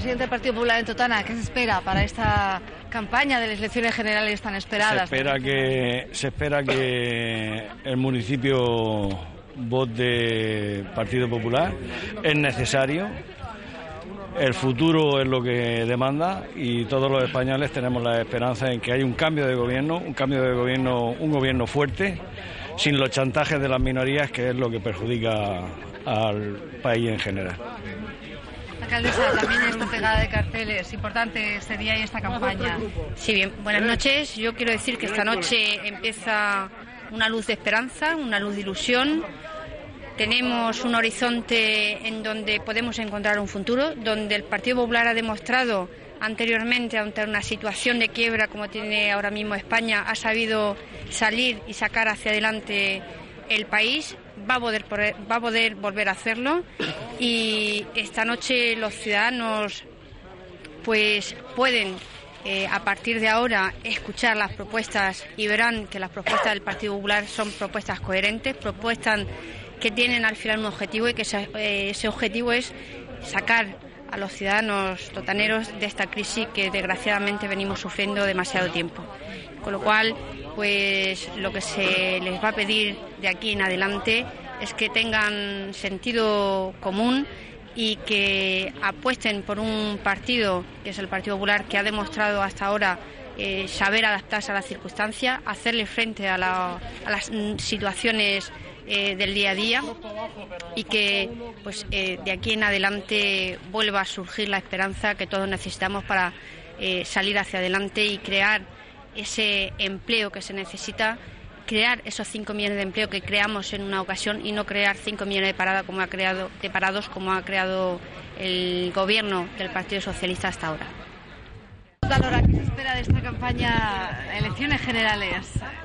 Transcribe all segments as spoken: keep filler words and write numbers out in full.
presidente del Partido Popular en Totana, ¿qué se espera para esta campaña de las elecciones generales tan esperadas? Se espera que, se espera que el municipio vote Partido Popular, es necesario. El futuro es lo que demanda y todos los españoles tenemos la esperanza en que haya un cambio de gobierno, un cambio de gobierno, un gobierno fuerte, sin los chantajes de las minorías, que es lo que perjudica al país en general. Alcaldesa, también esta pegada de carteles, importante este día y esta campaña. Sí, bien, buenas noches. Yo quiero decir que esta noche empieza una luz de esperanza, una luz de ilusión. Tenemos un horizonte en donde podemos encontrar un futuro, donde el Partido Popular ha demostrado anteriormente, ante una situación de quiebra como tiene ahora mismo España, ha sabido salir y sacar hacia adelante el país, va a poder, va a poder volver a hacerlo, y esta noche los ciudadanos pues pueden eh, a partir de ahora escuchar las propuestas y verán que las propuestas del Partido Popular son propuestas coherentes, propuestas que tienen al final un objetivo, y que ese, eh, ese objetivo es sacar a los ciudadanos totaneros de esta crisis que desgraciadamente venimos sufriendo demasiado tiempo. Con lo cual, pues lo que se les va a pedir de aquí en adelante es que tengan sentido común y que apuesten por un partido, que es el Partido Popular, que ha demostrado hasta ahora eh, saber adaptarse a las circunstancias, hacerle frente a, la, a las situaciones Eh, del día a día, y que pues eh, de aquí en adelante vuelva a surgir la esperanza que todos necesitamos para eh, salir hacia adelante y crear ese empleo que se necesita, crear esos cinco millones de empleo que creamos en una ocasión, y no crear cinco millones de paradas como ha creado de parados como ha creado el gobierno del Partido Socialista hasta ahora. Laura, ¿qué se espera de esta campaña, elecciones generales?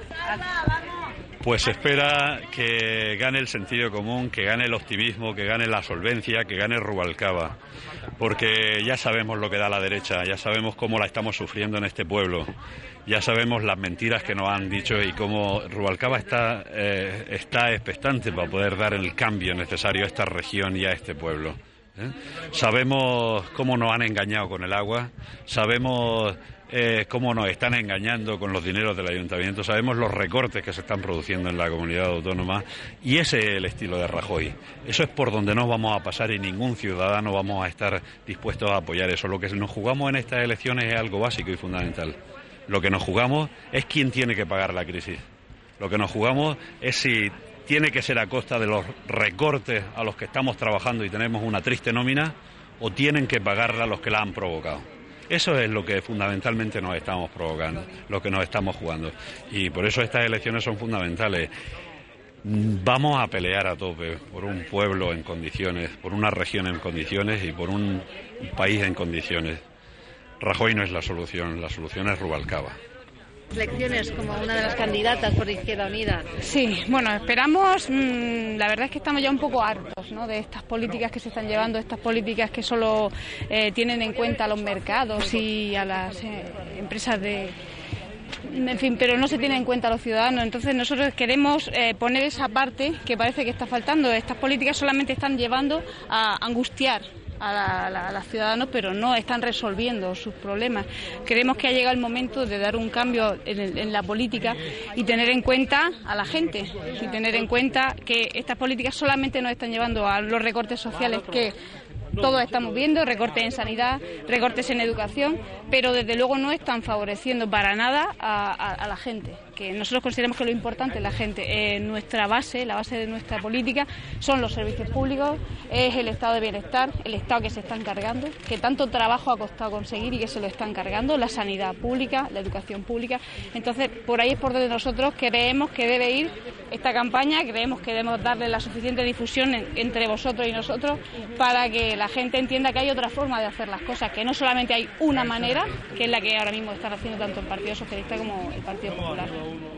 Pues se espera que gane el sentido común, que gane el optimismo, que gane la solvencia, que gane Rubalcaba, porque ya sabemos lo que da la derecha, ya sabemos cómo la estamos sufriendo en este pueblo, ya sabemos las mentiras que nos han dicho y cómo Rubalcaba está, eh, está expectante para poder dar el cambio necesario a esta región y a este pueblo. ¿eh? Sabemos cómo nos han engañado con el agua, sabemos Eh, cómo nos están engañando con los dineros del ayuntamiento, sabemos los recortes que se están produciendo en la comunidad autónoma, y ese es el estilo de Rajoy. Eso es por donde nos vamos a pasar, y ningún ciudadano vamos a estar dispuestos a apoyar eso. Lo que nos jugamos en estas elecciones es algo básico y fundamental. Lo que nos jugamos es quién tiene que pagar la crisis. Lo que nos jugamos es si tiene que ser a costa de los recortes a los que estamos trabajando y tenemos una triste nómina, o tienen que pagarla a los que la han provocado. Eso es lo que fundamentalmente nos estamos provocando, lo que nos estamos jugando. Y por eso estas elecciones son fundamentales. Vamos a pelear a tope por un pueblo en condiciones, por una región en condiciones y por un país en condiciones. Rajoy no es la solución, la solución es Rubalcaba. Elecciones como una de las candidatas por Izquierda Unida. Sí, bueno, esperamos, mmm, la verdad es que estamos ya un poco hartos, ¿no?, de estas políticas que se están llevando, estas políticas que solo eh, tienen en cuenta a los mercados y a las eh, empresas de... En fin, pero no se tiene en cuenta a los ciudadanos. Entonces nosotros queremos eh, poner esa parte que parece que está faltando. Estas políticas solamente están llevando a angustiar a, la, a, la, a los ciudadanos, pero no están resolviendo sus problemas. Creemos que ha llegado el momento de dar un cambio en, el, en la política y tener en cuenta a la gente, y tener en cuenta que estas políticas solamente nos están llevando a los recortes sociales que todos estamos viendo, recortes en sanidad, recortes en educación, pero desde luego no están favoreciendo para nada a, a, a la gente, que nosotros consideramos que lo importante es la gente. Eh, nuestra base, la base de nuestra política son los servicios públicos, es el estado de bienestar, el estado que se están cargando, que tanto trabajo ha costado conseguir y que se lo están cargando, la sanidad pública, la educación pública. Entonces, por ahí es por donde nosotros creemos que debe ir esta campaña, creemos que debemos darle la suficiente difusión en, entre vosotros y nosotros para que la gente entienda que hay otra forma de hacer las cosas, que no solamente hay una manera, que es la que ahora mismo están haciendo tanto el Partido Socialista como el Partido Popular.